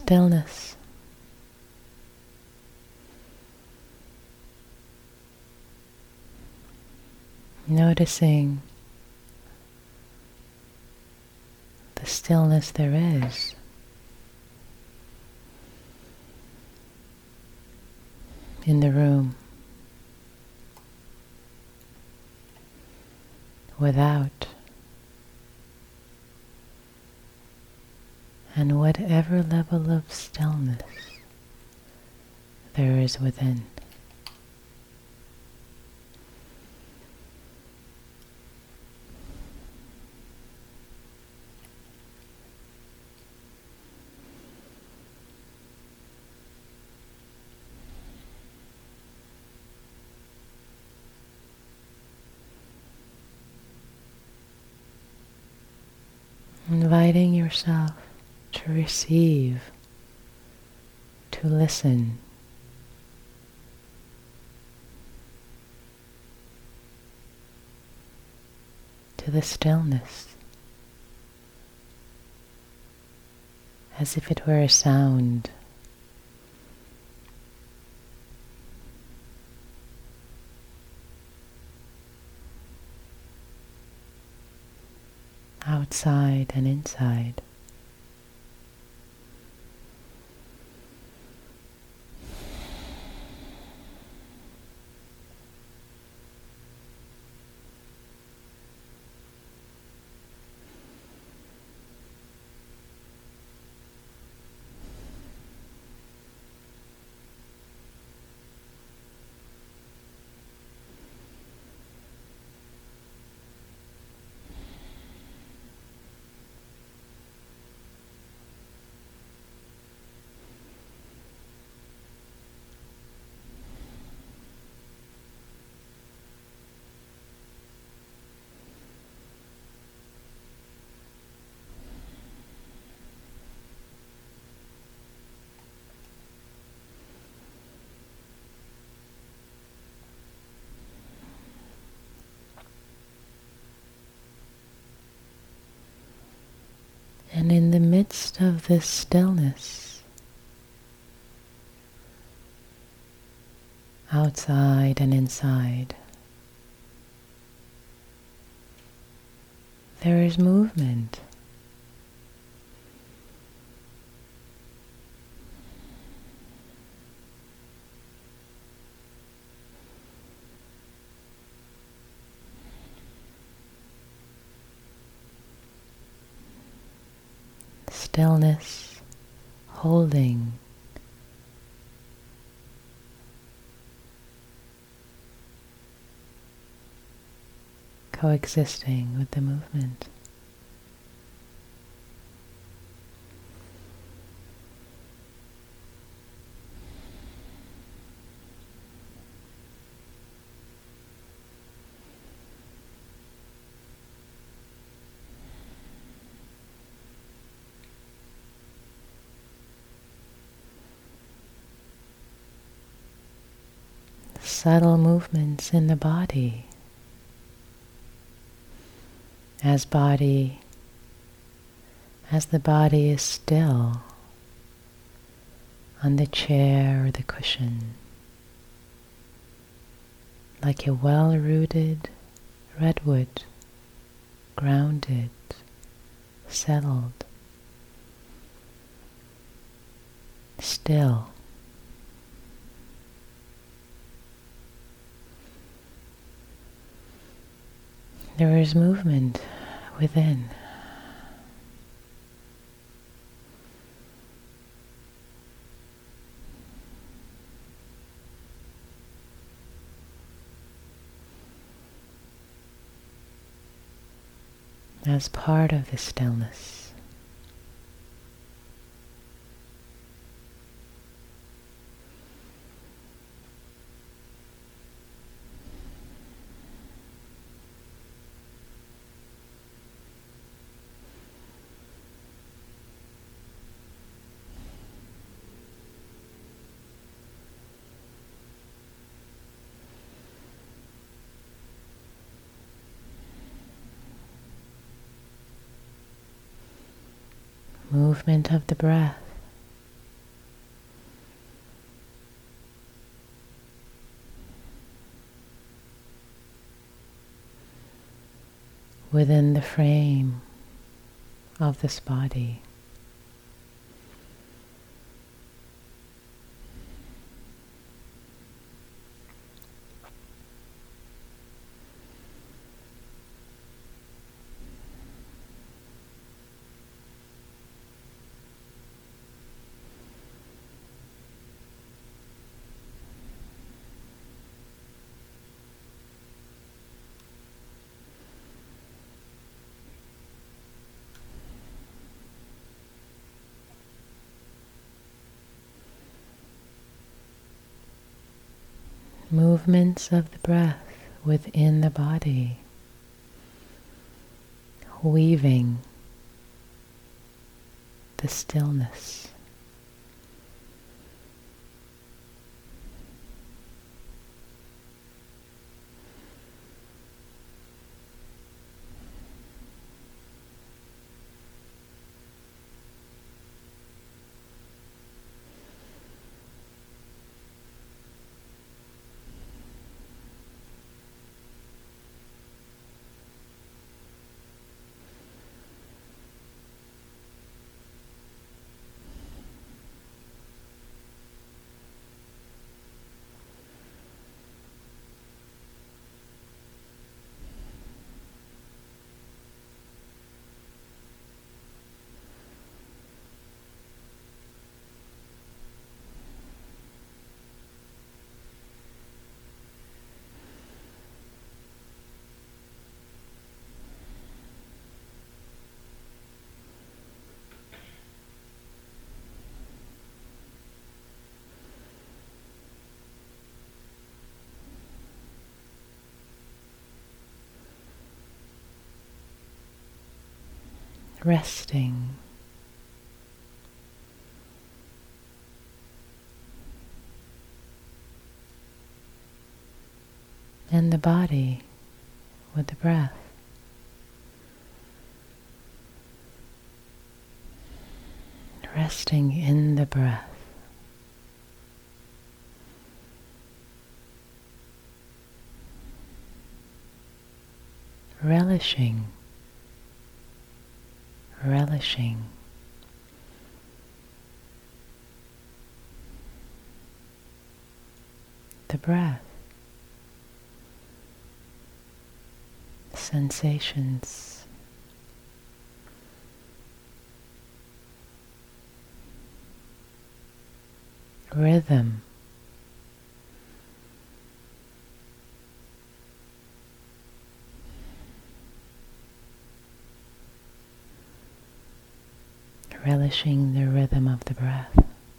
stillness. Noticing the stillness there is. In the room, without, and whatever level of stillness there is within. Inviting yourself to receive, to listen, to the stillness, as if it were a sound. Outside and inside. And in the midst of this stillness, outside and inside, there is movement. Stillness, holding, coexisting with the movement. Subtle movements in the body, as the body is still on the chair or the cushion, like a well-rooted redwood, grounded, settled, still. There is movement within. As part of the stillness. Movement of the breath within the frame of this body. Movements of the breath within the body, weaving the stillness. Resting in the body with the breath. Resting in the breath. Relishing the breath, sensations, rhythm, relishing the rhythm of the breath.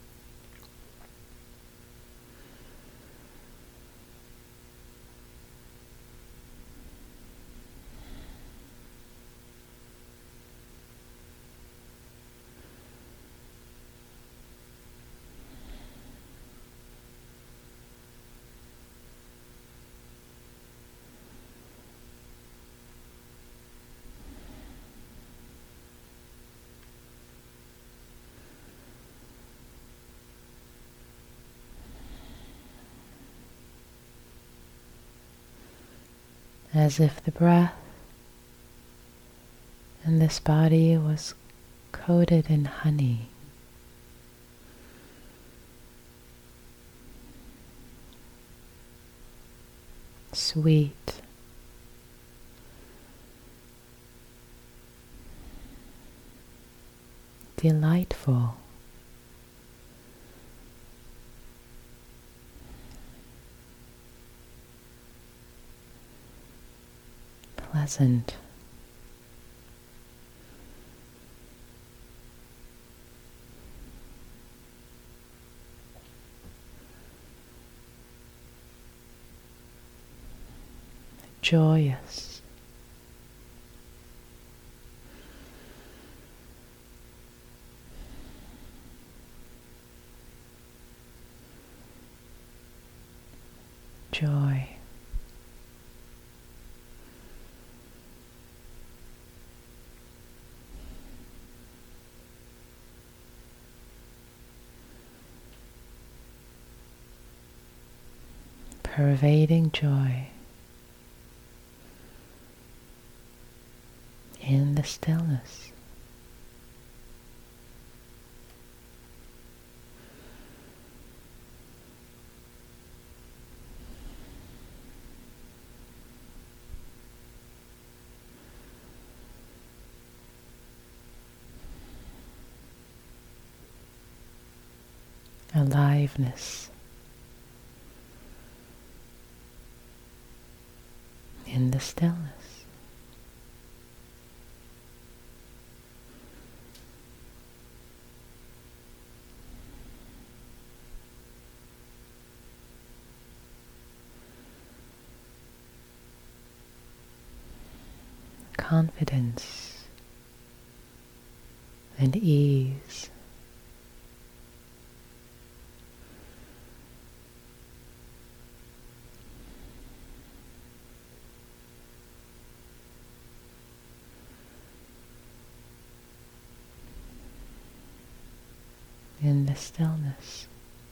As if the breath in this body was coated in honey. Sweet, delightful, pleasant, joyous, joy. Pervading joy. the stillness. Aliveness in the stillness. Confidence and ease. In the stillness.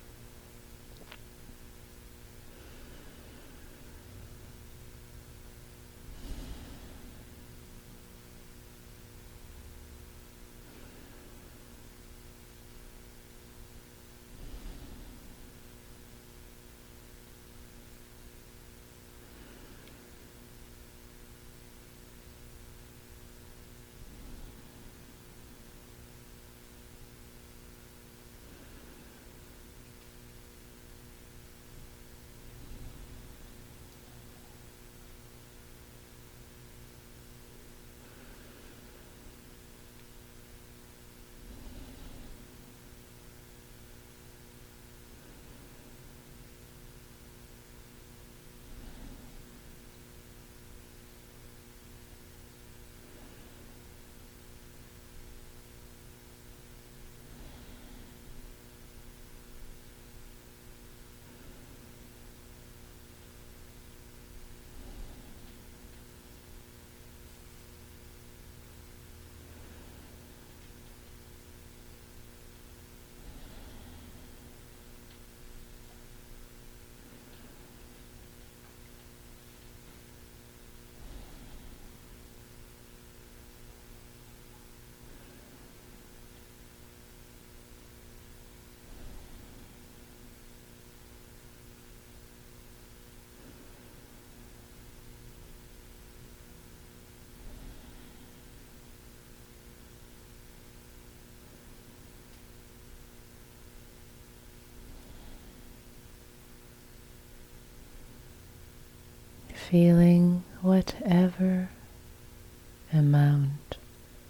Feeling whatever amount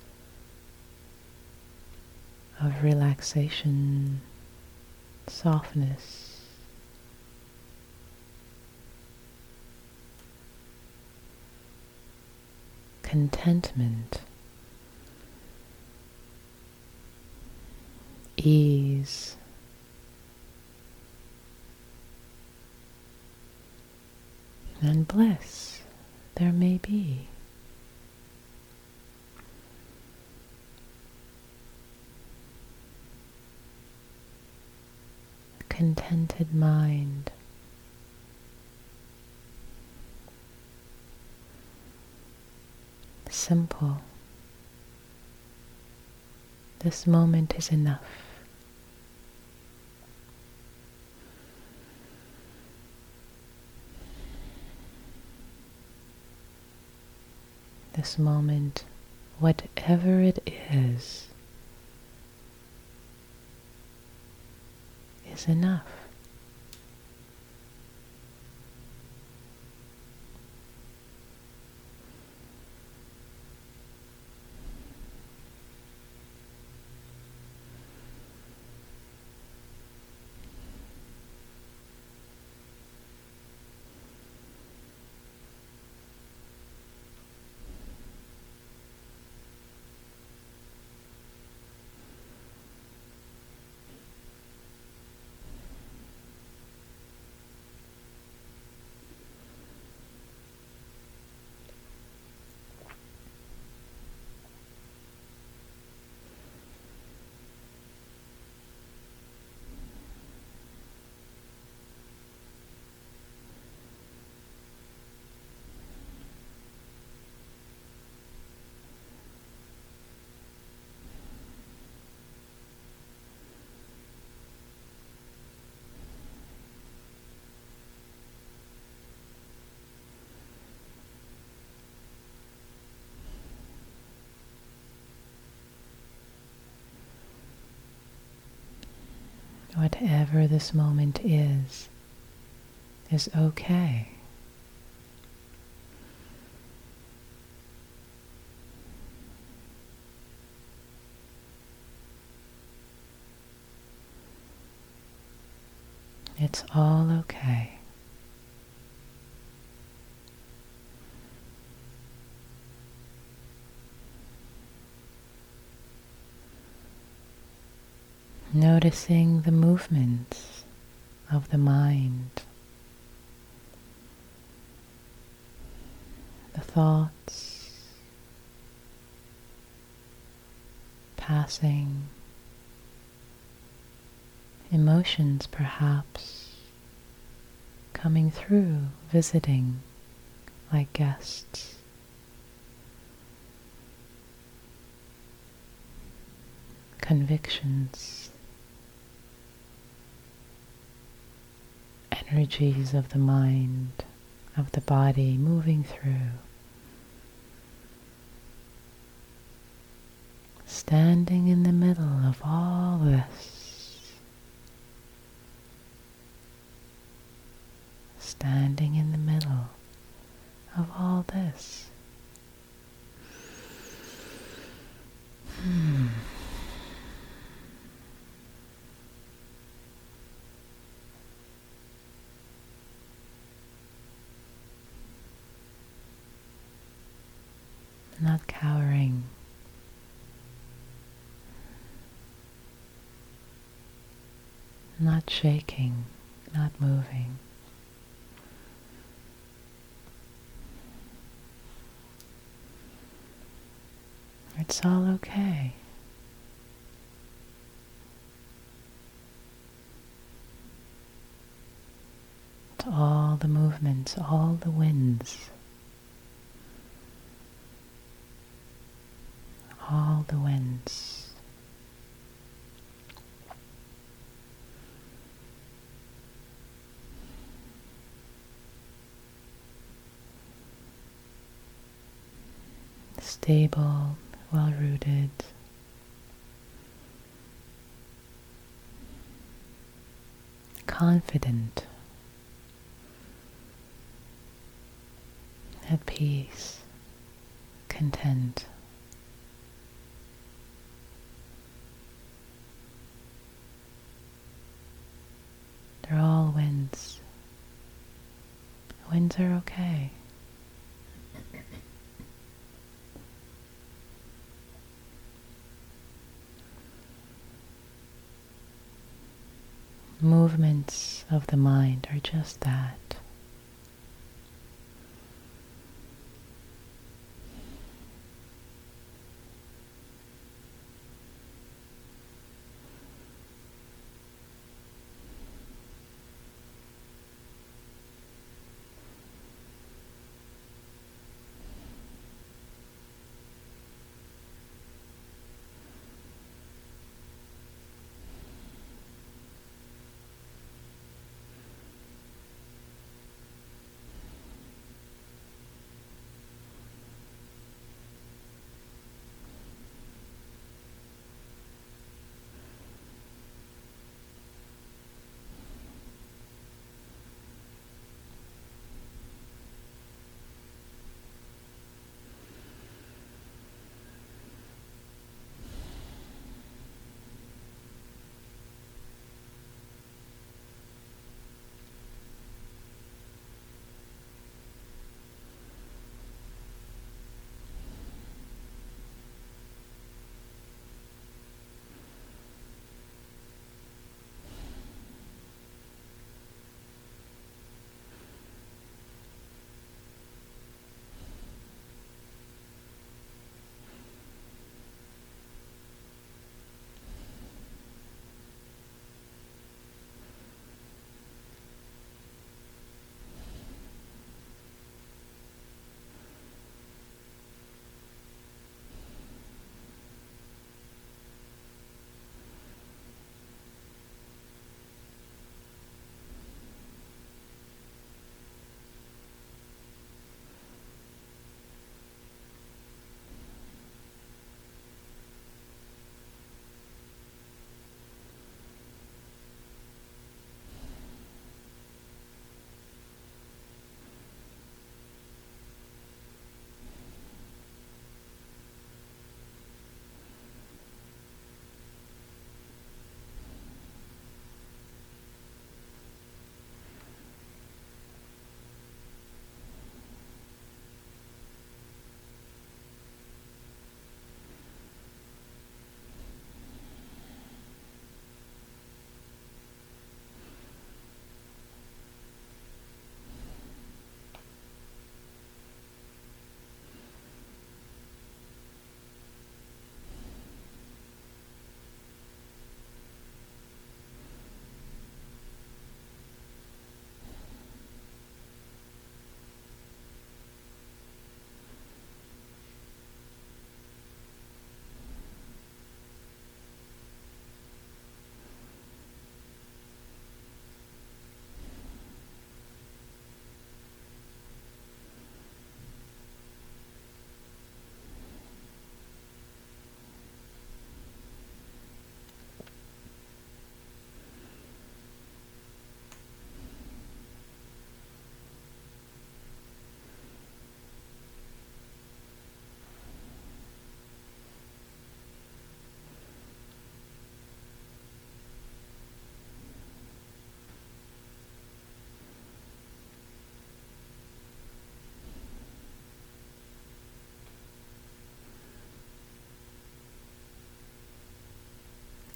of relaxation, softness, contentment, ease, and bliss there may be. A contented mind, simple. This moment is enough. This moment, whatever it is enough. Whatever this moment is okay. It's all okay. Noticing the movements of the mind, the thoughts passing, emotions perhaps coming through, visiting like guests. Convictions, energies of the mind, of the body moving through. Standing in the middle of all this. Standing in the middle of all this. Not cowering. Not shaking, not moving. It's all okay. It's all the movements, all the winds. All the winds. Stable, well-rooted. Confident. At peace. Content. They're all winds. Winds are okay. Movements of the mind are just that.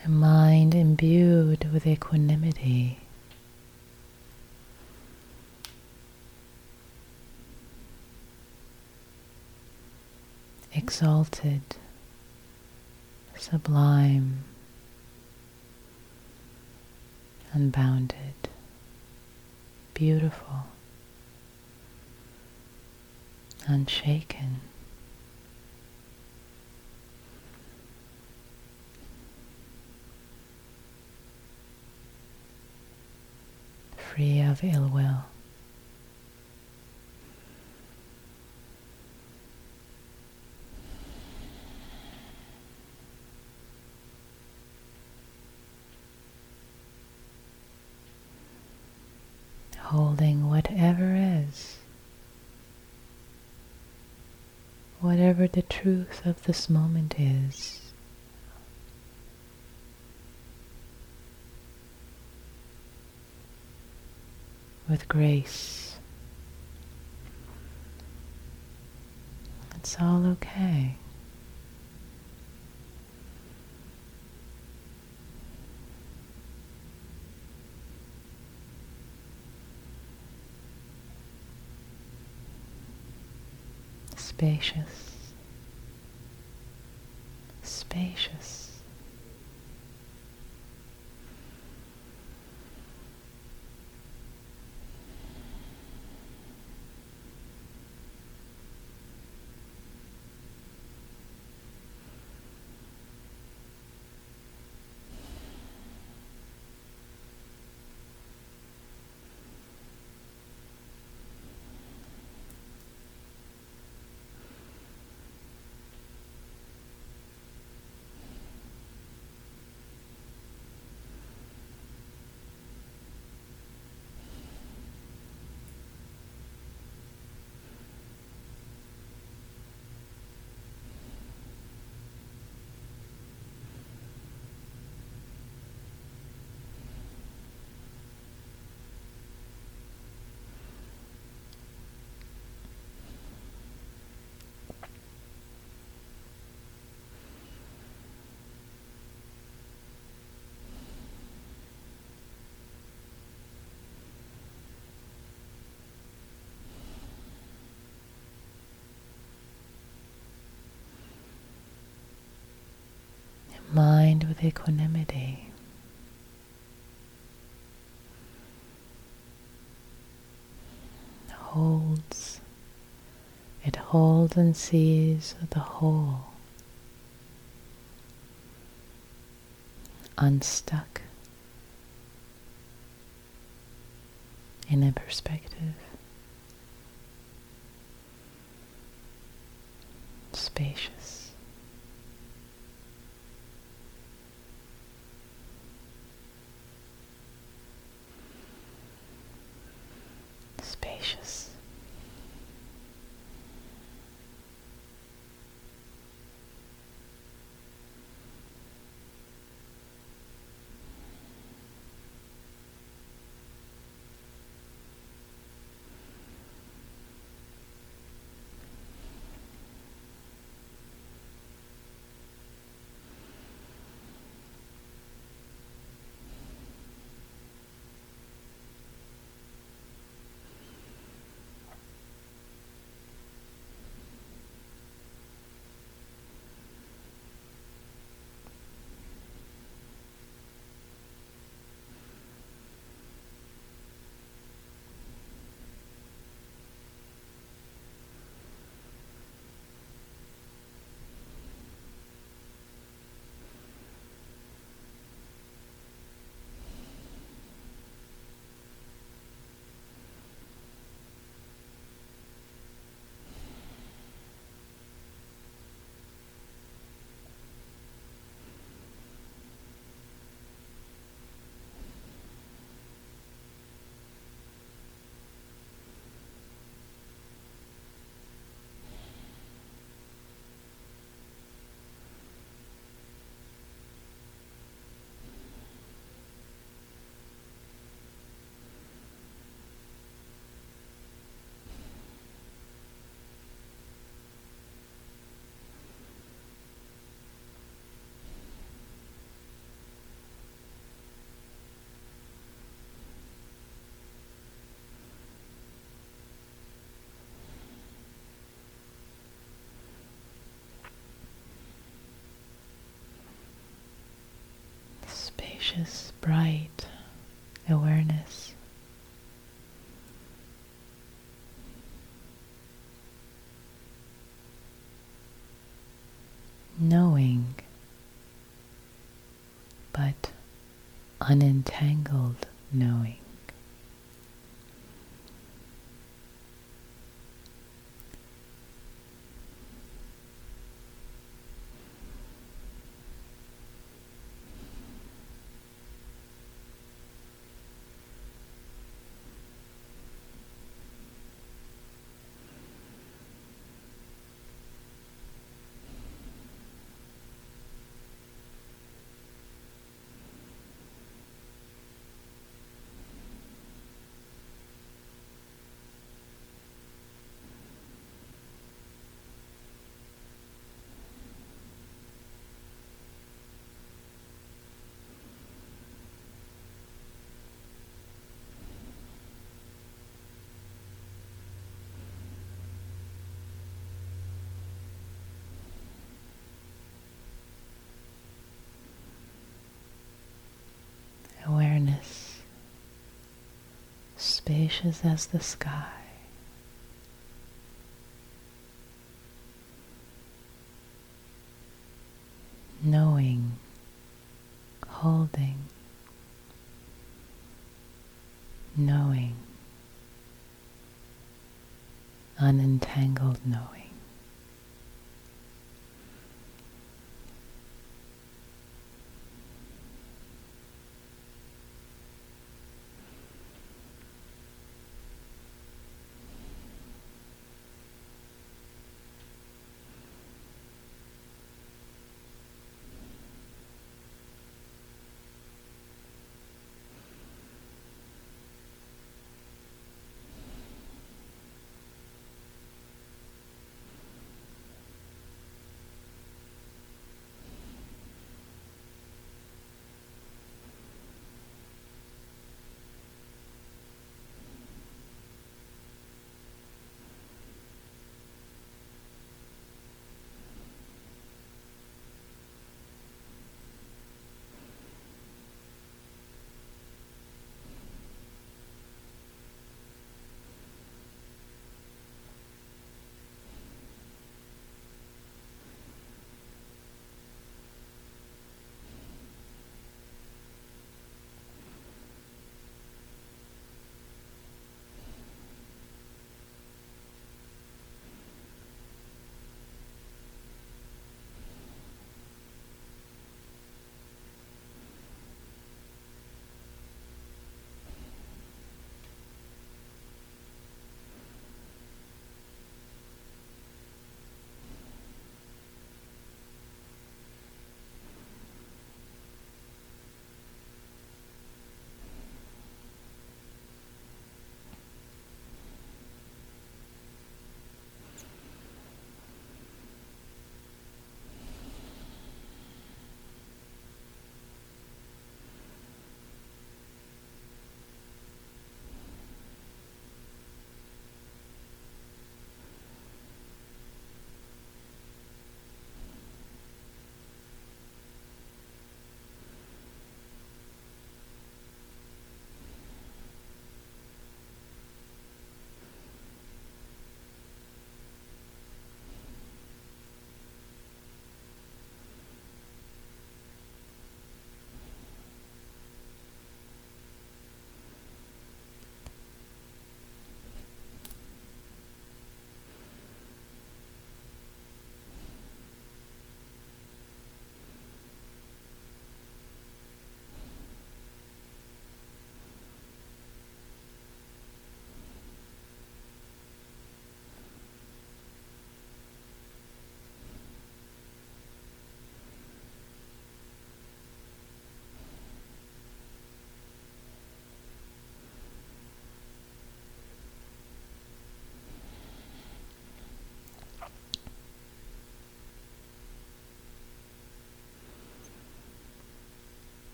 A mind imbued with equanimity, exalted, sublime, unbounded, beautiful, unshaken. Free of ill will. Holding whatever is, whatever the truth of this moment is. With grace. It's all okay. Spacious, spacious. Mind with equanimity. Holds. It holds and sees the whole. Unstuck in a perspective. Spacious. Spacious. spacious, bright awareness. Knowing, but unentangled knowing. Awareness, spacious as the sky. Knowing, holding, knowing, unentangled knowing.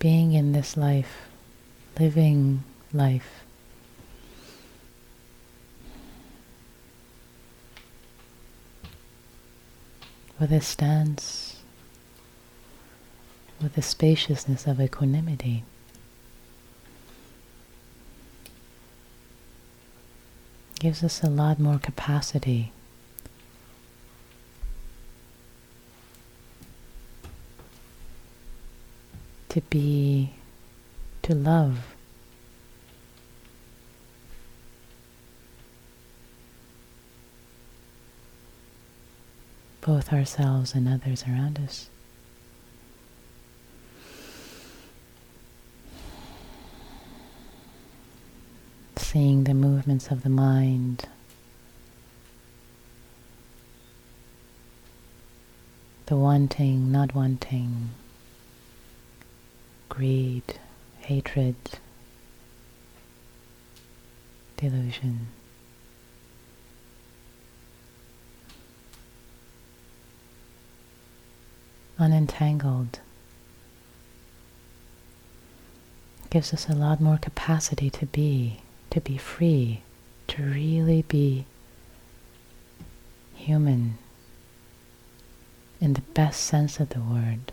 being in this life, living life, with a stance, with the spaciousness of equanimity. Gives us a lot more capacity to be, to love, both ourselves and others around us. Seeing the movements of the mind, the wanting, not wanting, greed, hatred, delusion. Unentangled. Gives us a lot more capacity to be free, to really be human in the best sense of the word.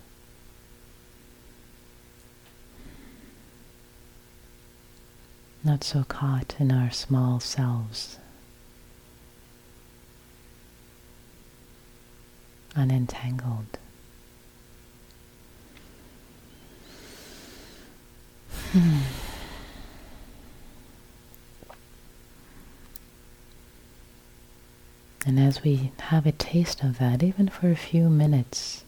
Not so caught in our small selves. Unentangled. And as we have a taste of that, even for a few minutes,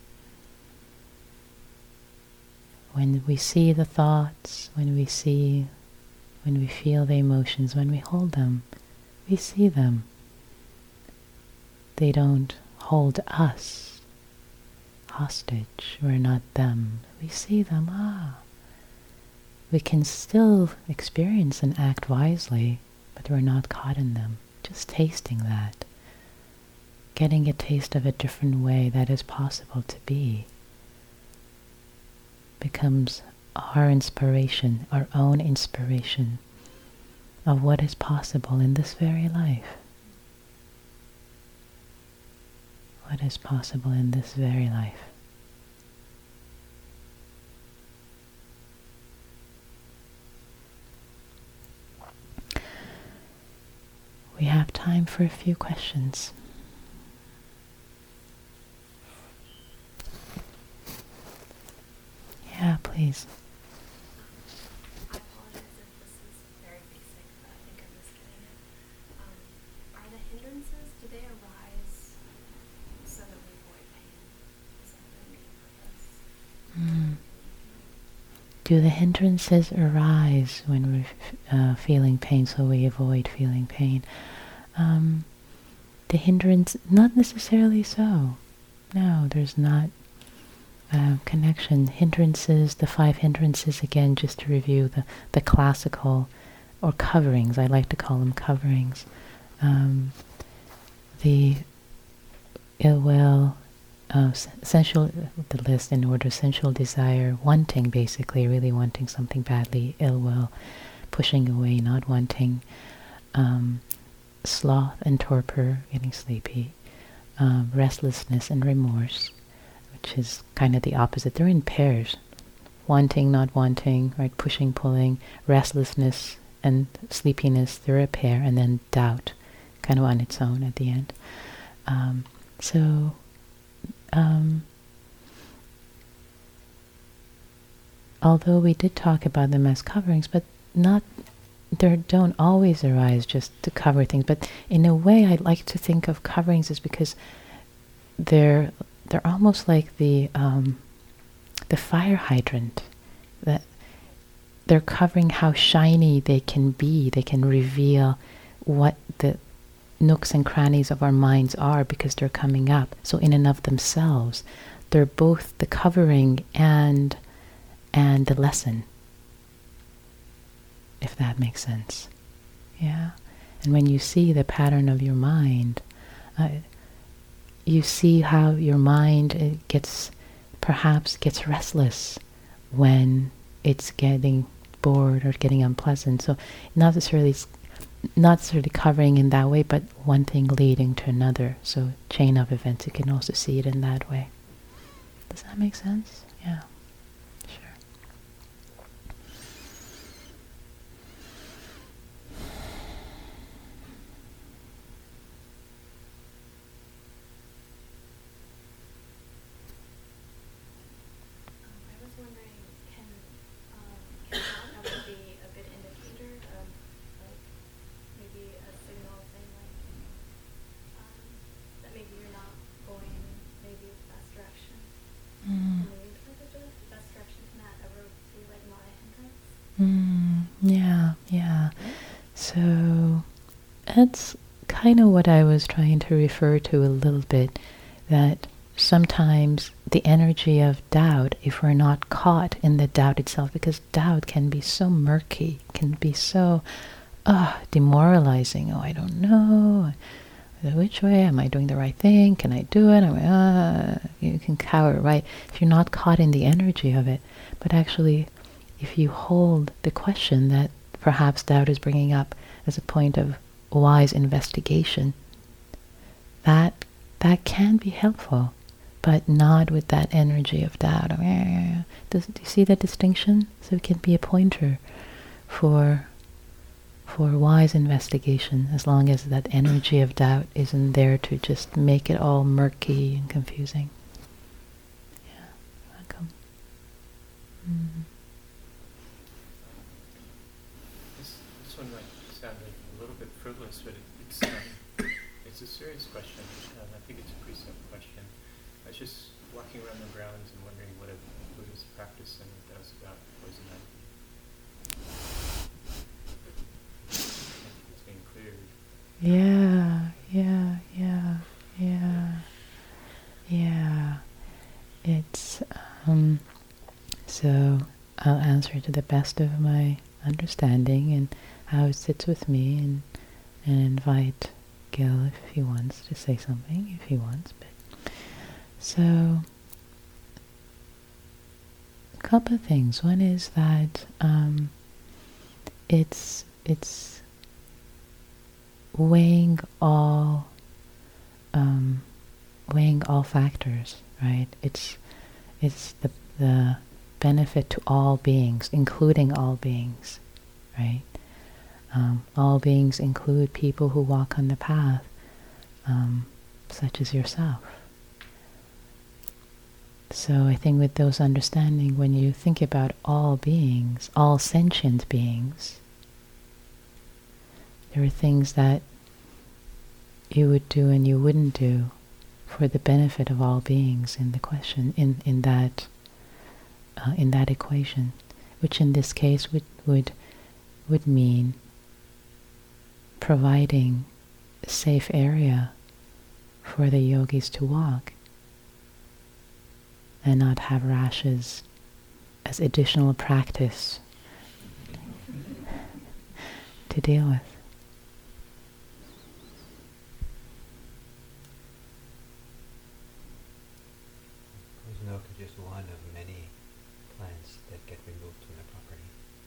when we see the thoughts, when we feel the emotions, when we hold them, we see them. They don't hold us hostage. We're not them. We see them. We can still experience and act wisely, but we're not caught in them. Just tasting that. Getting a taste of a different way that is possible to be becomes our inspiration, our own inspiration of what is possible in this very life. What is possible in this very life. We have time for a few questions. Yeah, please. I apologize if this is very basic, but I think I'm just getting it. Are the hindrances, do they arise so that we avoid pain? Is that the main purpose? Do the hindrances arise when we're feeling pain so we avoid feeling pain? The hindrance, not necessarily so. No, there's not connection. Hindrances, the 5 hindrances, again, just to review the classical, or coverings, I like to call them coverings. The ill will, sensual, the list in order: sensual desire, wanting, basically, really wanting something badly; ill will, pushing away, not wanting; sloth and torpor, getting sleepy; restlessness and remorse, which is kind of the opposite. They're in pairs. Wanting, not wanting, right? Pushing, pulling; restlessness and sleepiness, they're a pair; and then doubt, kind of on its own at the end. Although we did talk about them as coverings, but they don't always arise just to cover things. But in a way, I like to think of coverings as because they're almost like the fire hydrant, that they're covering how shiny they can be. They can reveal what the nooks and crannies of our minds are because they're coming up. So in and of themselves, they're both the covering and the lesson, if that makes sense. Yeah? And when you see the pattern of your mind, you see how your mind perhaps gets restless when it's getting bored or getting unpleasant. So not necessarily covering in that way, but one thing leading to another. So chain of events, you can also see it in that way. Does that make sense? Yeah. Sure. I was wondering, can that ever be a good indicator of, like, maybe a signal saying, like, that maybe you're not going maybe the best direction, Mm. moving towards the best direction? Can that ever be, like, not a hindrance? Yeah, yeah. So that's kind of what I was trying to refer to a little bit, that sometimes the energy of doubt, if we're not caught in the doubt itself, because doubt can be so murky, can be so demoralizing. Oh, I don't know. Which way? Am I doing the right thing? Can I do it? You can cower, right? If you're not caught in the energy of it. But actually, if you hold the question that perhaps doubt is bringing up as a point of wise investigation, that can be helpful, but not with that energy of doubt. Do you see the distinction? So it can be a pointer for wise investigation, as long as that energy of doubt isn't there to just make it all murky and confusing. Yeah, welcome. This one might sound like a little bit frivolous, but it's a serious question. I think it's a precept question. I was just walking around the grounds and wondering what a Buddhist practice center does about poison ivy. It's being cleared. Yeah. It's so I'll answer to the best of my understanding and how it sits with me, and invite Gil if he wants to say something, if he wants. But so a couple of things. One is that it's weighing all factors, right? It's the benefit to all beings, including all beings, right? All beings include people who walk on the path, such as yourself. So I think with those understanding, when you think about all beings, all sentient beings, there are things that you would do and you wouldn't do for the benefit of all beings in the question, in that equation, which in this case would mean providing a safe area for the yogis to walk and not have rashes as additional practice to deal with. Poison oak is just one of many plants that get removed from the property.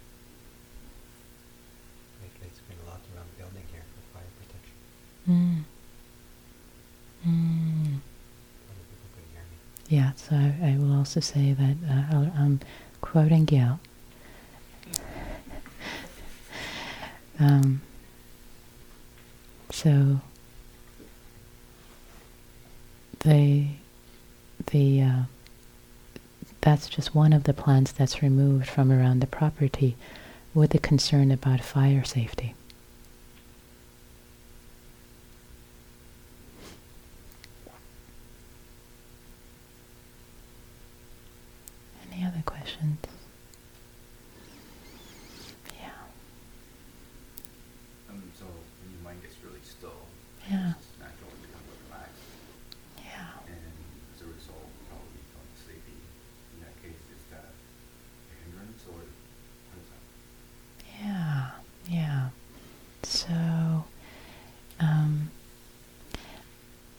Lately it's been a lot around building here for fire protection. A lot of people couldn't hear me. Yeah, so I will also say that I'm quoting Gil. So that's just one of the plants that's removed from around the property with the concern about fire safety. Any other questions? Yeah. So when your mind gets really still, Yeah. it's natural to become relaxed, Yeah. and as a result, probably feeling sleepy. In that case, is that a hindrance, or what is that? Yeah. So,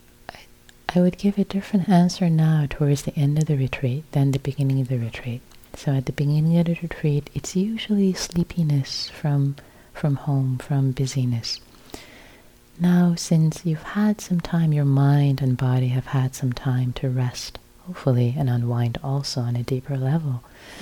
I would give a different answer now towards the end of the retreat than the beginning of the retreat. So at the beginning of the retreat, it's usually sleepiness from home, from busyness. Now, since you've had some time, your mind and body have had some time to rest, hopefully, and unwind also on a deeper level,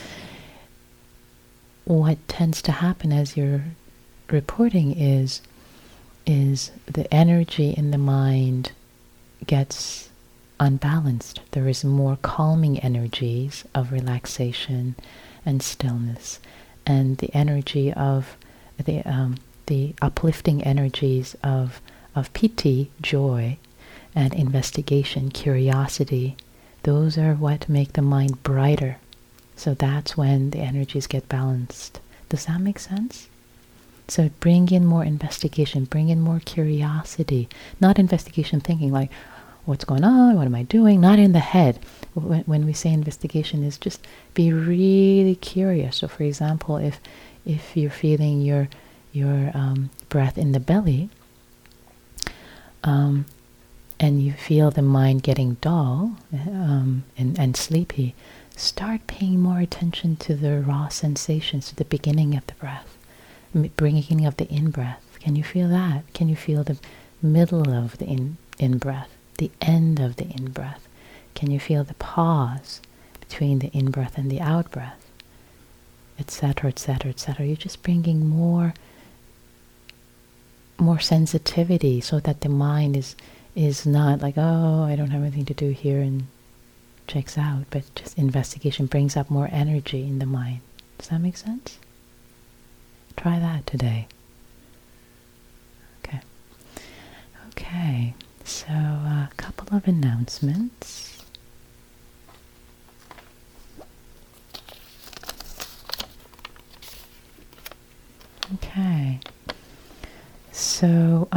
what tends to happen as you're reporting is the energy in the mind gets unbalanced. There is more calming energies of relaxation and stillness, and the energy of the uplifting energies of piti, joy, and investigation, curiosity. Those are what make the mind brighter. So that's when the energies get balanced. Does that make sense? So bring in more investigation, bring in more curiosity, not investigation thinking like, what's going on, what am I doing? Not in the head. When we say investigation is just be really curious. So for example, if you're feeling your breath in the belly, and you feel the mind getting dull and sleepy, start paying more attention to the raw sensations, to the beginning of the breath, beginning of the in-breath. Can you feel that? Can you feel the middle of the in-breath, the end of the in-breath? Can you feel the pause between the in-breath and the out-breath, etc., etc., etc.? You're just bringing more sensitivity so that the mind is not like, oh, I don't have anything to do here, and checks out, but just investigation brings up more energy in the mind. Does that make sense? Try that today. Okay, so a couple of announcements. Okay, so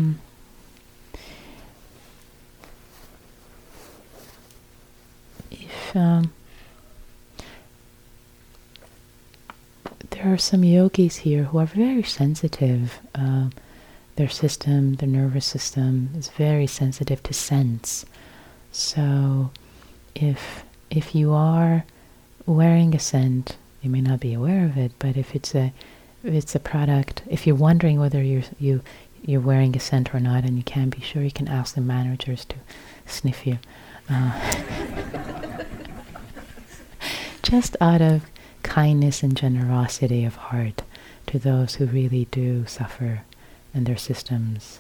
there are some yogis here who are very sensitive. Their system, their nervous system is very sensitive to sense. So if you are wearing a scent, you may not be aware of it, but if it's a product, if you're wondering whether you're wearing a scent or not and you can't be sure, you can ask the managers to sniff you. Just out of kindness and generosity of heart to those who really do suffer and their systems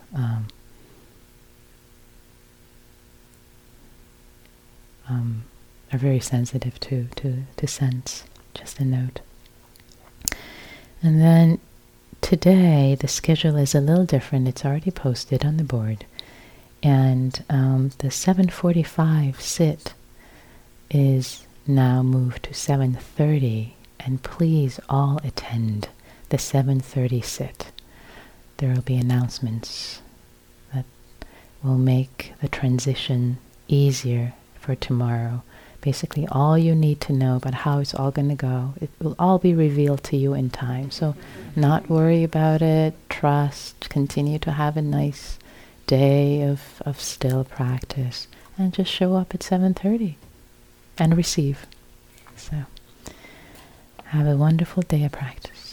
are very sensitive to sense. Just a note. And then today the schedule is a little different. It's already posted on the board. And the 7:45 sit is now moved to 7:30, and please all attend the 7:30 sit. There will be announcements that will make the transition easier for tomorrow. Basically, all you need to know about how it's all going to go, it will all be revealed to you in time. So not worry about it, trust, continue to have a nice day of still practice, and just show up at 7:30 and receive. So have a wonderful day of practice.